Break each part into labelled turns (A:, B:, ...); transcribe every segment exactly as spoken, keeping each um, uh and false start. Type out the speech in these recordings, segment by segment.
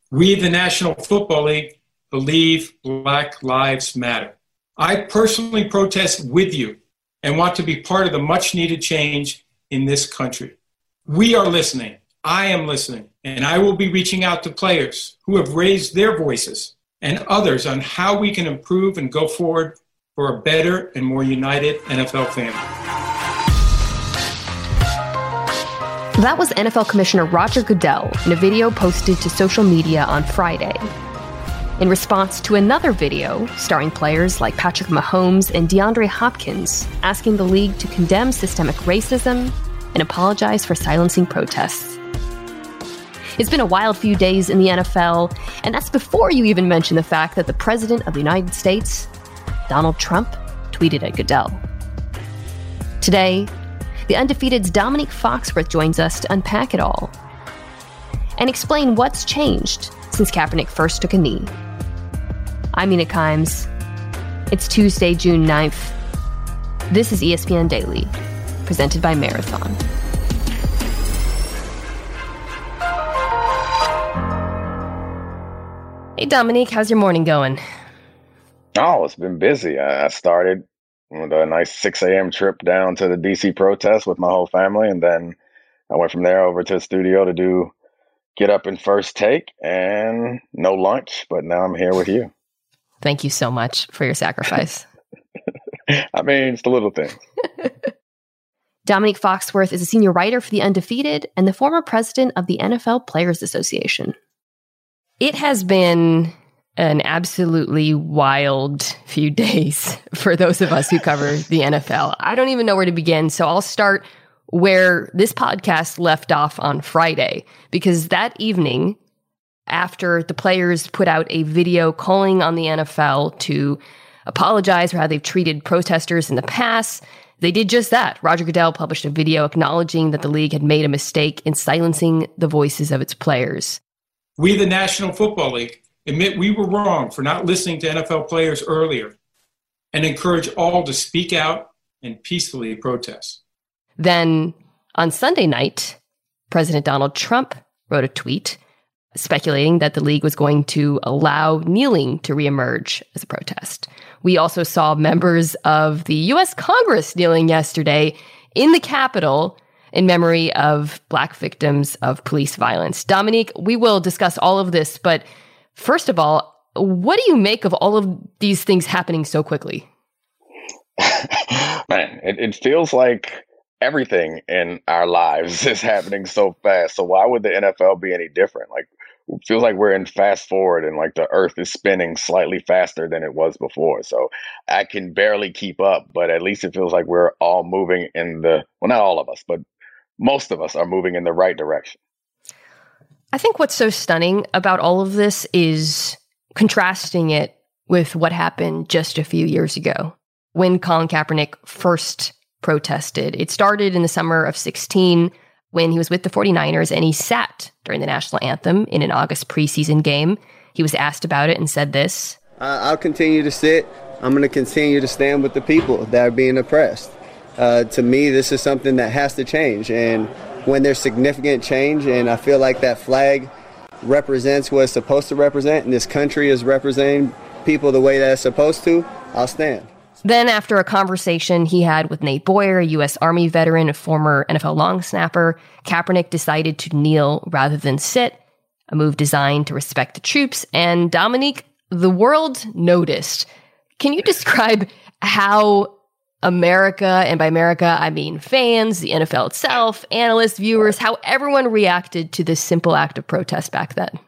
A: We, the National Football League, believe Black Lives Matter. I personally protest with you and want to be part of the much-needed change in this country. We are listening. I am listening. And I will be reaching out to players who have raised their voices and others on how we can improve and go forward for a better and more united N F L family.
B: That was N F L Commissioner Roger Goodell in a video posted to social media on Friday. In response to another video starring players like Patrick Mahomes and DeAndre Hopkins asking the league to condemn systemic racism and apologize for silencing protests. It's been a wild few days in the N F L, and that's before you even mention the fact that the President of the United States, Donald Trump, tweeted at Goodell. Today, the Undefeated's Dominique Foxworth joins us to unpack it all and explain what's changed since Kaepernick first took a knee. I'm Mina Kimes. It's Tuesday, June ninth. This is E S P N Daily, presented by Marathon. Hey, Dominique, how's your morning going?
C: Oh, it's been busy. I started with a nice six a.m. trip down to the D C protest with my whole family, and then I went from there over to the studio to do Get Up and First Take, and no lunch, but now I'm here with you.
B: Thank you so much for your sacrifice.
C: I mean, it's the little things.
B: Dominique Foxworth is a senior writer for The Undefeated and the former president of the N F L Players Association. It has been an absolutely wild few days for those of us who cover the N F L. I don't even know where to begin, so I'll start where this podcast left off on Friday, because that evening, after the players put out a video calling on the N F L to apologize for how they've treated protesters in the past, they did just that. Roger Goodell published a video acknowledging that the league had made a mistake in silencing the voices of its players.
A: We, the National Football League, admit we were wrong for not listening to N F L players earlier and encourage all to speak out and peacefully protest.
B: Then on Sunday night, President Donald Trump wrote a tweet speculating that the league was going to allow kneeling to reemerge as a protest. We also saw members of the U S Congress kneeling yesterday in the Capitol in memory of Black victims of police violence. Dominique, we will discuss all of this, but first of all, what do you make of all of these things happening so quickly?
C: Man, it, it feels like everything in our lives is happening so fast. So why would the N F L be any different? Like, it feels like we're in fast forward and like the earth is spinning slightly faster than it was before. So I can barely keep up, but at least it feels like we're all moving in the, well, not all of us, but most of us are moving in the right direction.
B: I think what's so stunning about all of this is contrasting it with what happened just a few years ago when Colin Kaepernick first protested. It started in the summer of sixteen when he was with the 49ers and he sat during the national anthem in an August preseason game. He was asked about it and said this.
D: I'll continue to sit. I'm going to continue to stand with the people that are being oppressed. Uh, to me, this is something that has to change. And when there's significant change, and I feel like that flag represents what it's supposed to represent, and this country is representing people the way that it's supposed to, I'll stand.
B: Then after a conversation he had with Nate Boyer, a U S Army veteran, a former N F L long snapper, Kaepernick decided to kneel rather than sit, a move designed to respect the troops. And Dominique, the world noticed. Can you describe how America, and by America, I mean fans, the N F L itself, analysts, viewers, how everyone reacted to this simple act of protest back then?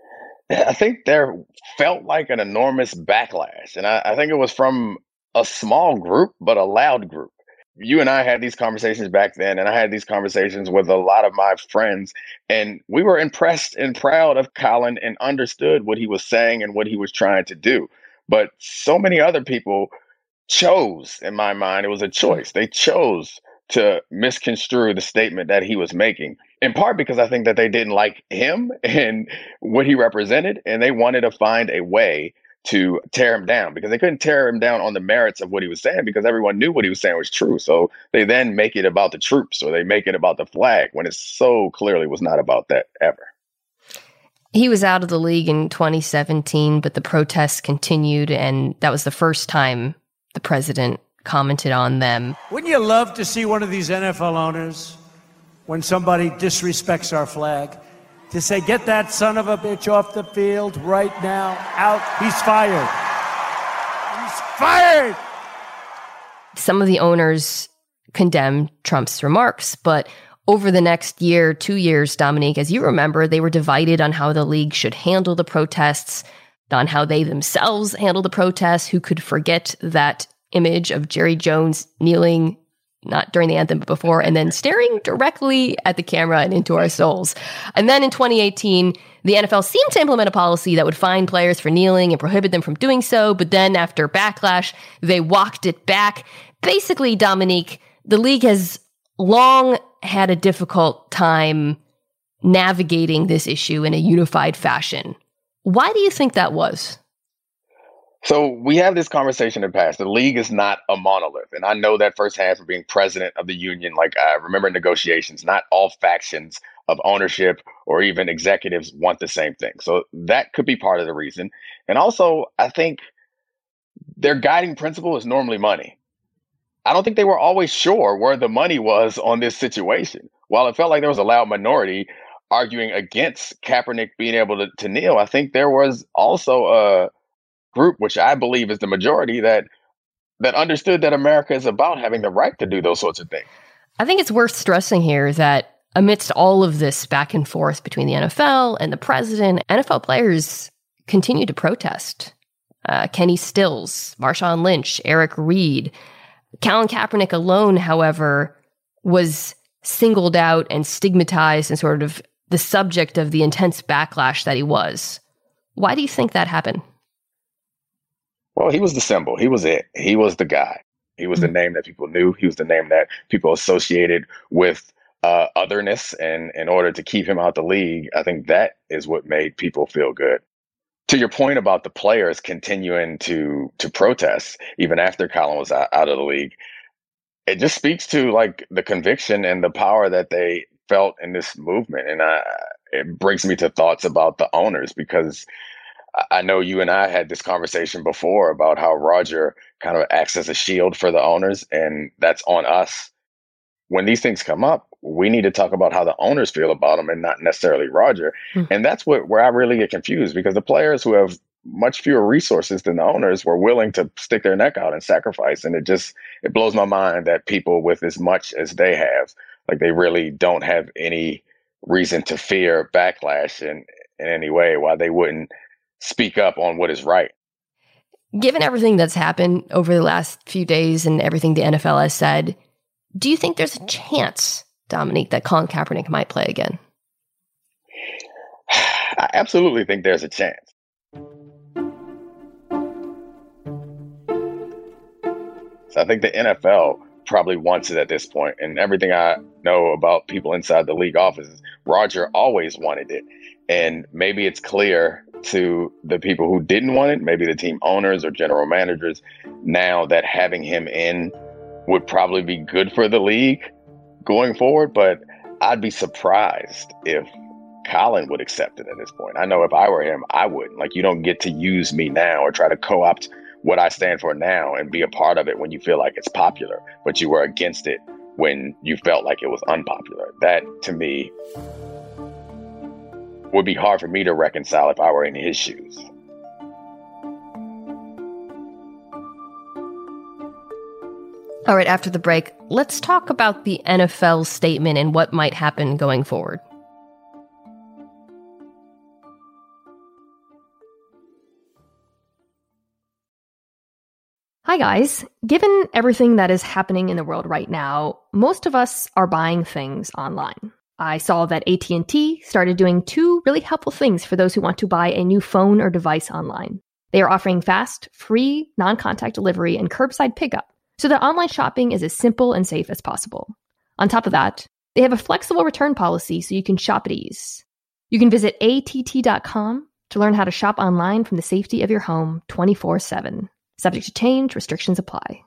C: I think there felt like an enormous backlash. And I, I think it was from a small group, but a loud group. You and I had these conversations back then, and I had these conversations with a lot of my friends, and we were impressed and proud of Colin and understood what he was saying and what he was trying to do. But so many other people chose, in my mind, it was a choice. They chose to misconstrue the statement that he was making, in part because I think that they didn't like him and what he represented, and they wanted to find a way to tear him down, because they couldn't tear him down on the merits of what he was saying, because everyone knew what he was saying was true. So they then make it about the troops, or they make it about the flag, when it so clearly was not about that ever.
B: He was out of the league in twenty seventeen, but the protests continued, and that was the first time the president commented on them.
E: Wouldn't you love to see one of these N F L owners, when somebody disrespects our flag, to say, get that son of a bitch off the field right now, out, he's fired. He's fired!
B: Some of the owners condemned Trump's remarks, but over the next year, two years, Dominique, as you remember, they were divided on how the league should handle the protests, on how they themselves handle the protests. Who could forget that image of Jerry Jones kneeling, not during the anthem, but before, and then staring directly at the camera and into our souls. And then in twenty eighteen, the N F L seemed to implement a policy that would fine players for kneeling and prohibit them from doing so. But then after backlash, they walked it back. Basically, Dominique, the league has long had a difficult time navigating this issue in a unified fashion. Why do you think that was?
C: So we have this conversation in the past. The league is not a monolith. And I know that firsthand from being president of the union. Like, I remember negotiations, not all factions of ownership or even executives want the same thing. So that could be part of the reason. And also, I think their guiding principle is normally money. I don't think they were always sure where the money was on this situation. While it felt like there was a loud minority arguing against Kaepernick being able to, to kneel, I think there was also a group, which I believe is the majority, that that understood that America is about having the right to do those sorts of things.
B: I think it's worth stressing here that amidst all of this back and forth between the N F L and the president, N F L players continue to protest. Uh, Kenny Stills, Marshawn Lynch, Eric Reed. Colin Kaepernick alone, however, was singled out and stigmatized and sort of the subject of the intense backlash that he was. Why do you think that happened?
C: Well, he was the symbol. He was it. He was the guy. He was the name that people knew. He was the name that people associated with uh, otherness. And in order to keep him out the league, I think that is what made people feel good. To your point about the players continuing to to protest even after Colin was out, out of the league, it just speaks to like the conviction and the power that they felt in this movement. And I, it brings me to thoughts about the owners, because I know you and I had this conversation before about how Roger kind of acts as a shield for the owners, and that's on us. When these things come up, we need to talk about how the owners feel about them and not necessarily Roger. Mm-hmm. And that's what, where I really get confused, because the players who have much fewer resources than the owners were willing to stick their neck out and sacrifice. And it just, it blows my mind that people with as much as they have, like they really don't have any reason to fear backlash in, in any way, why they wouldn't speak up on what is right.
B: Given everything that's happened over the last few days and everything the N F L has said, do you think there's a chance, Dominique, that Colin Kaepernick might play again?
C: I absolutely think there's a chance. So I think the N F L probably wants it at this point. And everything I know about people inside the league offices, Roger always wanted it. And maybe it's clear to the people who didn't want it, maybe the team owners or general managers, now that having him in would probably be good for the league going forward. But I'd be surprised if Colin would accept it at this point. I know if I were him, I wouldn't. Like, you don't get to use me now or try to co-opt what I stand for now and be a part of it when you feel like it's popular, but you were against it when you felt like it was unpopular. That, to me, would be hard for me to reconcile if I were in his shoes.
B: All right, after the break, let's talk about the N F L statement and what might happen going forward. Hi guys. Given everything that is happening in the world right now, most of us are buying things online. I saw that A T and T started doing two really helpful things for those who want to buy a new phone or device online. They are offering fast, free, non-contact delivery and curbside pickup, so that online shopping is as simple and safe as possible. On top of that, they have a flexible return policy so you can shop at ease. You can visit A T T dot com to learn how to shop online from the safety of your home twenty-four seven. Subject to change, restrictions apply.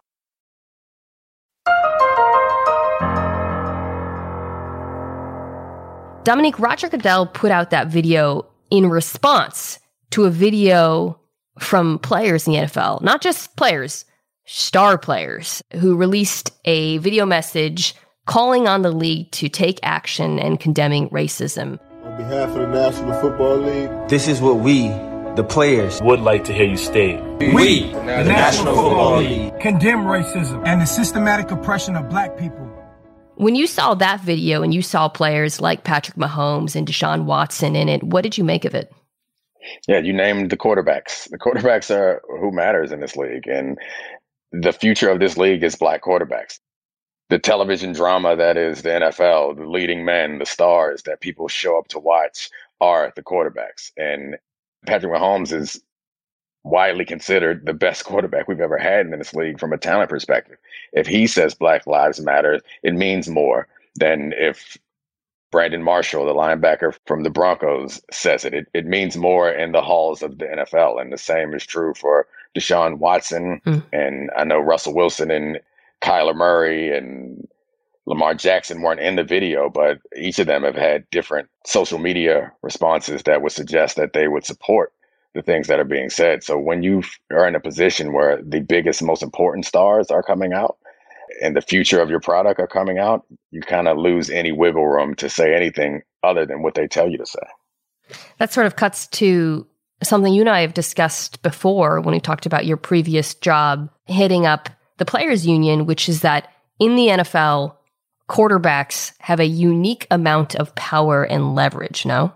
B: Dominique, Roger Goodell put out that video in response to a video from players in the N F L, not just players, star players, who released a video message calling on the league to take action and condemning racism.
F: On behalf of the National Football League,
G: this is what we, the players,
H: would like to hear you state.
I: We, the National, National Football League,
J: condemn racism and the systematic oppression of black people.
B: When you saw that video and you saw players like Patrick Mahomes and Deshaun Watson in it, what did you make of it?
C: Yeah, you named the quarterbacks. The quarterbacks are who matters in this league. And the future of this league is black quarterbacks. The television drama that is the N F L, the leading men, the stars that people show up to watch are the quarterbacks. And Patrick Mahomes is widely considered the best quarterback we've ever had in this league from a talent perspective. If he says Black Lives Matter, it means more than if Brandon Marshall, the linebacker from the Broncos, says it. It, it means more in the halls of the N F L. And the same is true for Deshaun Watson. Mm. And I know Russell Wilson and Kyler Murray and Lamar Jackson weren't in the video, but each of them have had different social media responses that would suggest that they would support the things that are being said. So when you are in a position where the biggest, most important stars are coming out and the future of your product are coming out, you kind of lose any wiggle room to say anything other than what they tell you to say.
B: That sort of cuts to something you and I have discussed before when we talked about your previous job heading up the Players Union, which is that in the N F L, quarterbacks have a unique amount of power and leverage, no?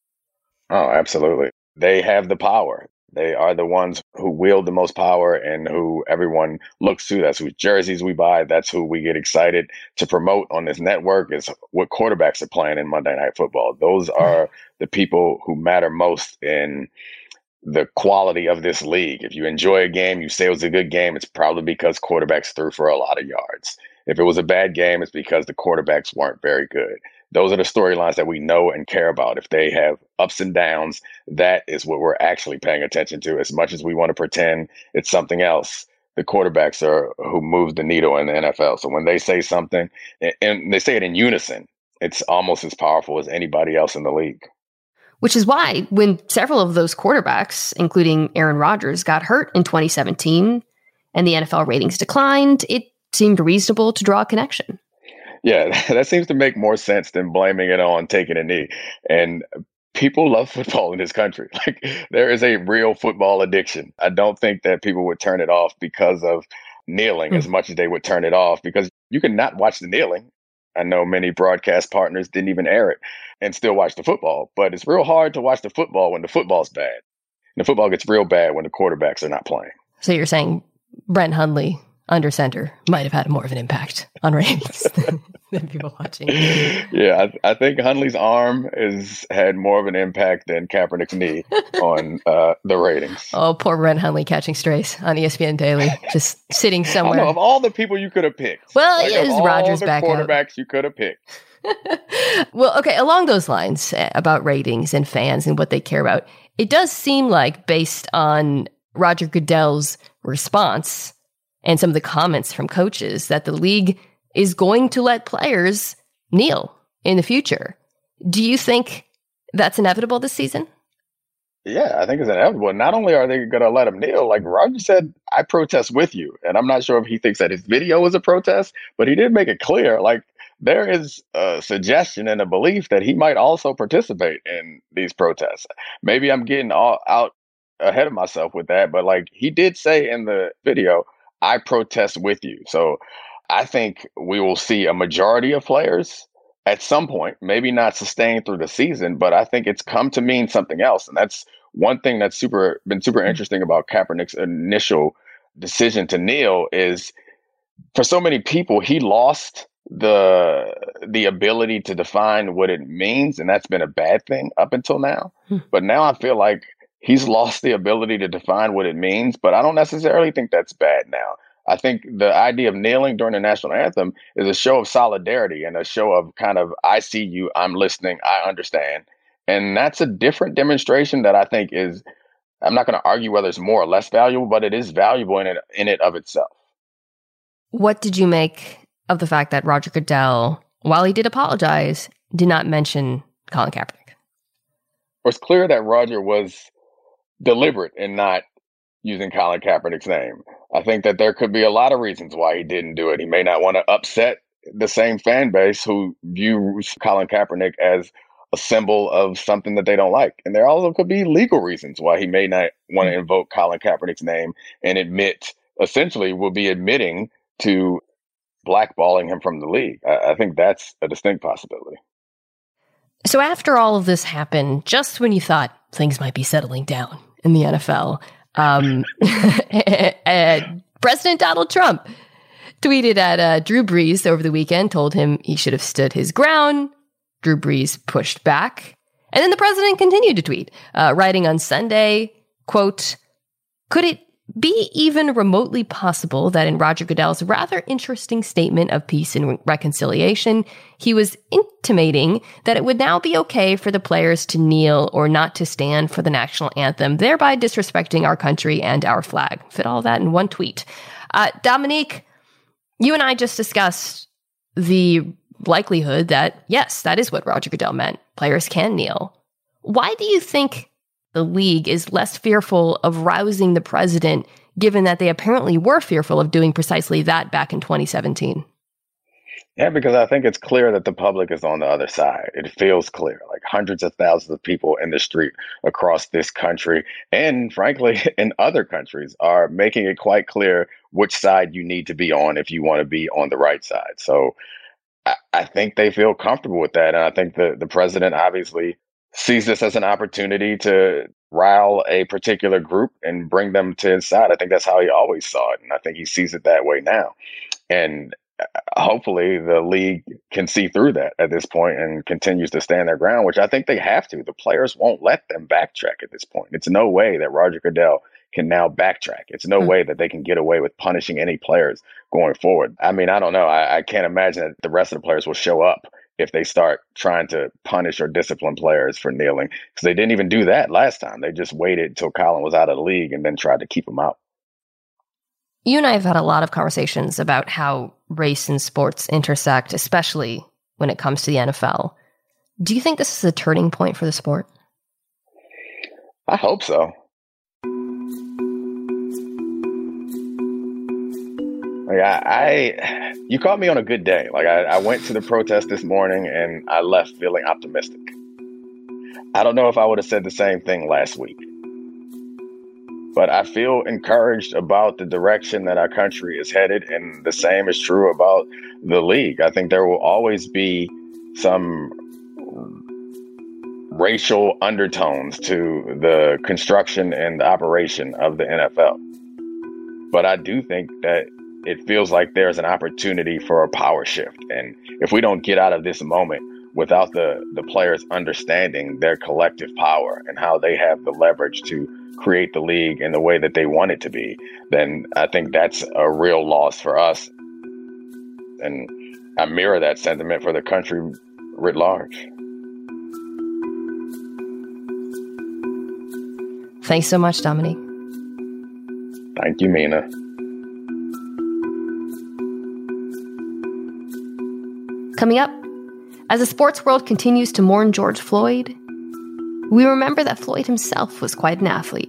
C: Oh, absolutely. They have the power. They are the ones who wield the most power and who everyone looks to. That's whose jerseys we buy. That's who we get excited to promote on this network, is what quarterbacks are playing in Monday Night Football. Those are the people who matter most in the quality of this league. If you enjoy a game, you say it was a good game, it's probably because quarterbacks threw for a lot of yards. If it was a bad game, it's because the quarterbacks weren't very good. Those are the storylines that we know and care about. If they have ups and downs, that is what we're actually paying attention to. As much as we want to pretend it's something else, the quarterbacks are who move the needle in the N F L. So when they say something, and they say it in unison, it's almost as powerful as anybody else in the league.
B: Which is why when several of those quarterbacks, including Aaron Rodgers, got hurt in twenty seventeen and the N F L ratings declined, it seemed reasonable to draw a connection.
C: Yeah, that seems to make more sense than blaming it on taking a knee. And people love football in this country. Like, there is a real football addiction. I don't think that people would turn it off because of kneeling mm. as much as they would turn it off because you can not watch the kneeling. I know many broadcast partners didn't even air it and still watch the football. But it's real hard to watch the football when the football's bad. And the football gets real bad when the quarterbacks are not playing.
B: So you're saying Brent Hundley under center might have had more of an impact on ratings than, than people watching.
C: Yeah, I, I think Hundley's arm has had more of an impact than Kaepernick's knee on uh, the ratings.
B: Oh, poor Brent Hundley catching strays on E S P N Daily, just sitting somewhere.
C: I know, of all the people you could have picked.
B: Well,
C: like,
B: it is Rodgers back out.
C: Quarterbacks you could have picked.
B: Well, okay, along those lines about ratings and fans and what they care about, it does seem like, based on Roger Goodell's response and some of the comments from coaches, that the league is going to let players kneel in the future. Do you think that's inevitable this season?
C: Yeah, I think it's inevitable. Not only are they going to let him kneel, like Roger said, I protest with you. And I'm not sure if he thinks that his video was a protest, but he did make it clear, like, there is a suggestion and a belief that he might also participate in these protests. Maybe I'm getting all out ahead of myself with that, but like he did say in the video, I protest with you. So I think we will see a majority of players at some point, maybe not sustained through the season, but I think it's come to mean something else. And that's one thing that's super been super interesting about Kaepernick's initial decision to kneel is for so many people, he lost the the ability to define what it means. And that's been a bad thing up until now. Hmm. But now I feel like he's lost the ability to define what it means, but I don't necessarily think that's bad now. I think the idea of kneeling during the national anthem is a show of solidarity and a show of kind of, I see you, I'm listening, I understand. And that's a different demonstration that I think is, I'm not going to argue whether it's more or less valuable, but it is valuable in it, in it of itself.
B: What did you make of the fact that Roger Goodell, while he did apologize, did not mention Colin Kaepernick?
C: it's clear that Roger was deliberate in not using Colin Kaepernick's name. I think that there could be a lot of reasons why he didn't do it. He may not want to upset the same fan base who views Colin Kaepernick as a symbol of something that they don't like. And there also could be legal reasons why he may not want to invoke Colin Kaepernick's name and admit, essentially will be admitting to blackballing him from the league. I, I think that's a distinct possibility.
B: So after all of this happened, just when you thought things might be settling down in the N F L, um, President Donald Trump tweeted at uh, Drew Brees over the weekend, told him he should have stood his ground. Drew Brees pushed back. And then the president continued to tweet, uh, writing on Sunday, quote, "Could it be even remotely possible that in Roger Goodell's rather interesting statement of peace and reconciliation, he was intimating that it would now be okay for the players to kneel or not to stand for the national anthem, thereby disrespecting our country and our flag?" Fit all that in one tweet. Uh, Dominique, you and I just discussed the likelihood that, yes, that is what Roger Goodell meant. Players can kneel. Why do you think the league is less fearful of rousing the president, given that they apparently were fearful of doing precisely that back in twenty seventeen?
C: Yeah, because I think it's clear that the public is on the other side. It feels clear, like hundreds of thousands of people in the street across this country and, frankly, in other countries are making it quite clear which side you need to be on if you want to be on the right side. So I, I think they feel comfortable with that. And I think the, the president obviously sees this as an opportunity to rile a particular group and bring them to his side. I think that's how he always saw it. And I think he sees it that way now. And hopefully the league can see through that at this point and continues to stand their ground, which I think they have to. The players won't let them backtrack at this point. It's no way that Roger Goodell can now backtrack. It's no mm-hmm. way that they can get away with punishing any players going forward. I mean, I don't know. I, I can't imagine that the rest of the players will show up if they start trying to punish or discipline players for kneeling, because they didn't even do that last time. They just waited until Colin was out of the league and then tried to keep him out.
B: You and I have had a lot of conversations about how race and sports intersect, especially when it comes to the N F L. Do you think this is a turning point for the sport?
C: I hope so. Like I, I, you caught me on a good day. Like I, I went to the protest this morning and I left feeling optimistic. I don't know if I would have said the same thing last week, but I feel encouraged about the direction that our country is headed, and the same is true about the league. I think there will always be some racial undertones to the construction and the operation of the N F L. But I do think that it feels like there's an opportunity for a power shift. And if we don't get out of this moment without the, the players understanding their collective power and how they have the leverage to create the league in the way that they want it to be, then I think that's a real loss for us. And I mirror that sentiment for the country writ large.
B: Thanks so much, Dominique.
C: Thank you, Mina.
B: Coming up, as the sports world continues to mourn George Floyd, we remember that Floyd himself was quite an athlete.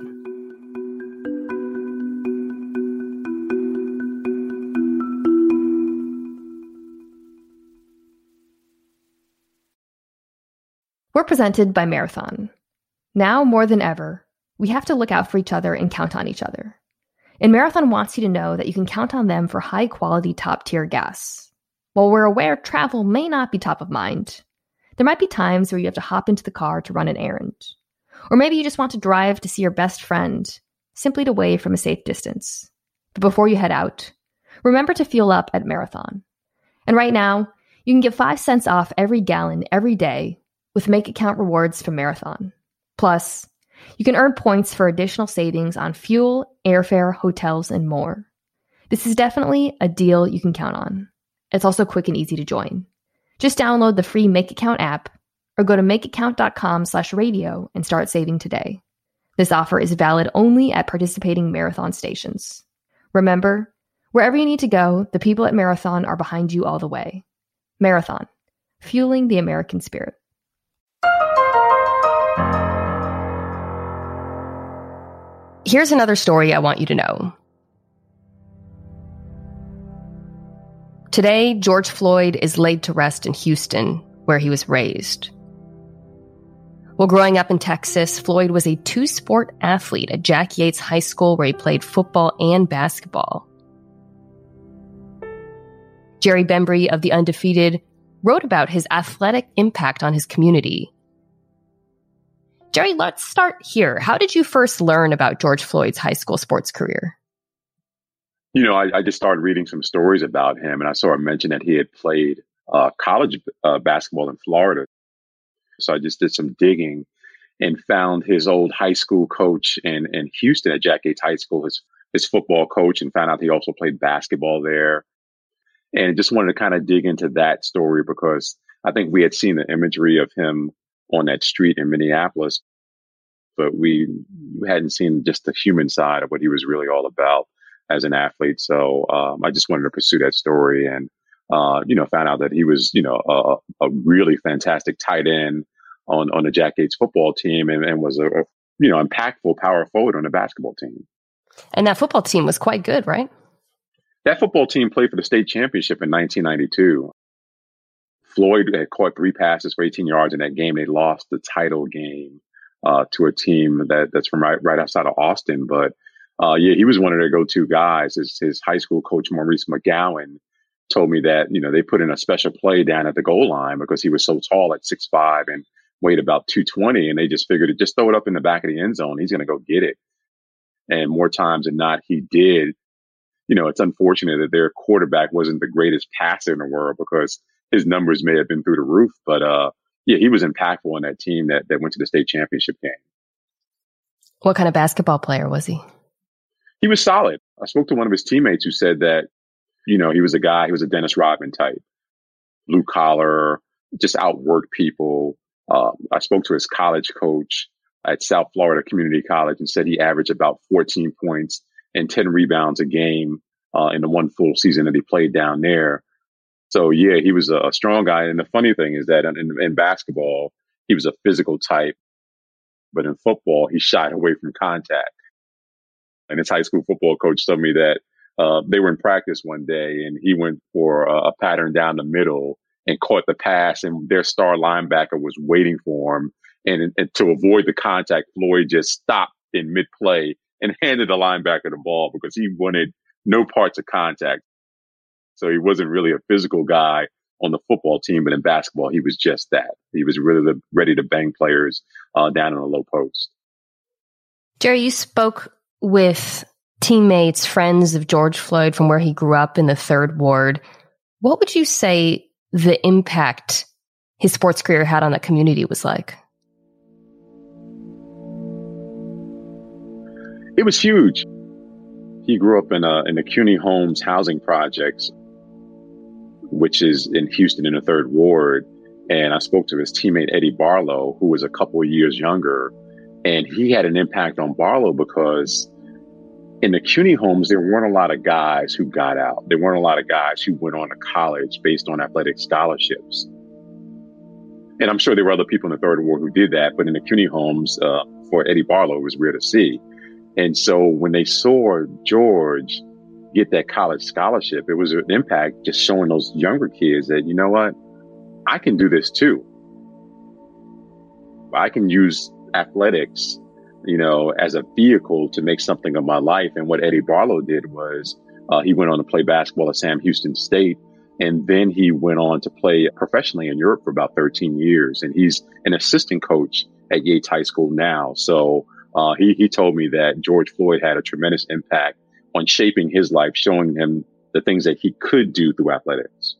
B: We're presented by Marathon. Now more than ever, we have to look out for each other and count on each other. And Marathon wants you to know that you can count on them for high-quality, top-tier gas. While we're aware travel may not be top of mind, there might be times where you have to hop into the car to run an errand. Or maybe you just want to drive to see your best friend, simply to wave from a safe distance. But before you head out, remember to fuel up at Marathon. And right now, you can get five cents off every gallon every day with Make It Count rewards from Marathon. Plus, you can earn points for additional savings on fuel, airfare, hotels, and more. This is definitely a deal you can count on. It's also quick and easy to join. Just download the free Make It Count app or go to makeitcount.com slash radio and start saving today. This offer is valid only at participating Marathon stations. Remember, wherever you need to go, the people at Marathon are behind you all the way. Marathon, fueling the American spirit. Here's another story I want you to know. Today, George Floyd is laid to rest in Houston, where he was raised. While growing up in Texas, Floyd was a two-sport athlete at Jack Yates High School, where he played football and basketball. Jerry Bembry of The Undefeated wrote about his athletic impact on his community. Jerry, let's start here. How did you first learn about George Floyd's high school sports career?
H: You know, I, I just started reading some stories about him, and I saw him mention that he had played uh, college uh, basketball in Florida. So I just did some digging and found his old high school coach in, in Houston at Jack Yates High School, his, his football coach, and found out he also played basketball there. And just wanted to kind of dig into that story because I think we had seen the imagery of him on that street in Minneapolis, but we hadn't seen just the human side of what he was really all about as an athlete. So um, I just wanted to pursue that story and, uh, you know, found out that he was, you know, a, a really fantastic tight end on, on the Jack Yates football team and, and was a, a, you know, impactful power forward on the basketball team.
B: And that football team was quite good, right?
H: That football team played for the state championship in nineteen ninety-two. Floyd had caught three passes for eighteen yards in that game. They lost the title game uh, to a team that, that's from right, right outside of Austin. But uh, yeah, he was one of their go-to guys. His, his high school coach, Maurice McGowan, told me that, you know, they put in a special play down at the goal line because he was so tall at six five and weighed about two twenty. And they just figured to just throw it up in the back of the end zone. He's going to go get it. And more times than not, he did. You know, it's unfortunate that their quarterback wasn't the greatest passer in the world because his numbers may have been through the roof. But uh, yeah, he was impactful on that team that, that went to the state championship game.
B: What kind of basketball player was he?
H: He was solid. I spoke to one of his teammates who said that, you know, he was a guy, he was a Dennis Rodman type, blue collar, just outworked people. Uh, I spoke to his college coach at South Florida Community College and said he averaged about fourteen points and ten rebounds a game uh, in the one full season that he played down there. So, yeah, he was a strong guy. And the funny thing is that in, in basketball, he was a physical type. But in football, he shied away from contact. And his high school football coach told me that uh, they were in practice one day and he went for a, a pattern down the middle and caught the pass. And their star linebacker was waiting for him. And, and to avoid the contact, Floyd just stopped in mid-play and handed the linebacker the ball because he wanted no parts of contact. So he wasn't really a physical guy on the football team, but in basketball, he was just that. He was really ready to bang players uh, down in the low post.
B: Jerry, you spoke with teammates, friends of George Floyd from where he grew up in the Third Ward. What would you say the impact his sports career had on the community was like?
H: It was huge. He grew up in, a, in the CUNY Homes housing projects, which is in Houston in the Third Ward. And I spoke to his teammate, Eddie Barlow, who was a couple of years younger. And he had an impact on Barlow because in the CUNY Homes, there weren't a lot of guys who got out. There weren't a lot of guys who went on to college based on athletic scholarships. And I'm sure there were other people in the Third Ward who did that. But in the CUNY Homes, uh, for Eddie Barlow, it was rare to see. And so when they saw George get that college scholarship, it was an impact just showing those younger kids that, you know what, I can do this too. I can use athletics, you know, as a vehicle to make something of my life. And what Eddie Barlow did was uh, he went on to play basketball at Sam Houston State. And then he went on to play professionally in Europe for about thirteen years. And he's an assistant coach at Yates High School now. So Uh, he, he told me that George Floyd had a tremendous impact on shaping his life, showing him the things that he could do through athletics.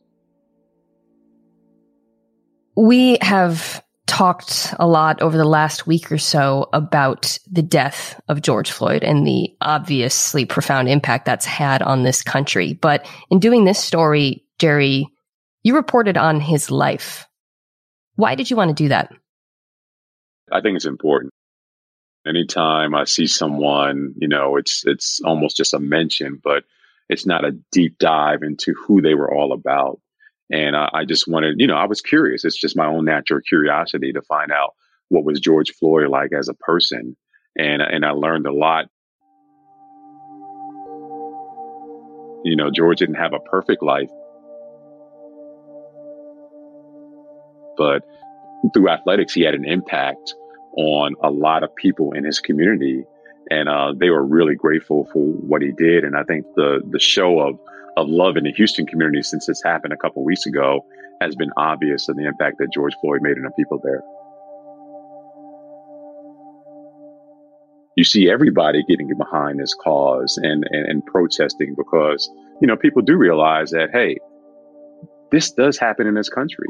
B: We have talked a lot over the last week or so about the death of George Floyd and the obviously profound impact that's had on this country. But in doing this story, Jerry, you reported on his life. Why did you want to do that?
H: I think it's important. Anytime I see someone, you know, it's it's almost just a mention, but it's not a deep dive into who they were all about. And I, I just wanted, you know, I was curious. It's just my own natural curiosity to find out what was George Floyd like as a person. And and I learned a lot You know, George didn't have a perfect life, but through athletics, he had an impact on a lot of people in his community. And uh, they were really grateful for what he did. And I think the the show of, of love in the Houston community since this happened a couple of weeks ago has been obvious of the impact that George Floyd made on the people there. You see everybody getting behind this cause and, and, and protesting because, you know, people do realize that, hey, this does happen in this country.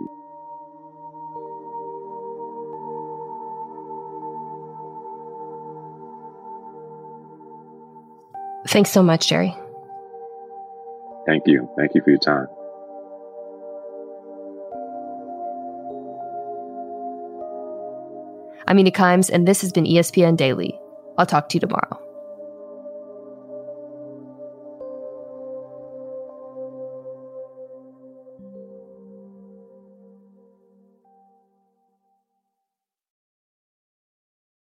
B: Thanks so much, Jerry.
H: Thank you. Thank you for your time.
B: I'm Mina Kimes, and this has been E S P N Daily. I'll talk to you tomorrow.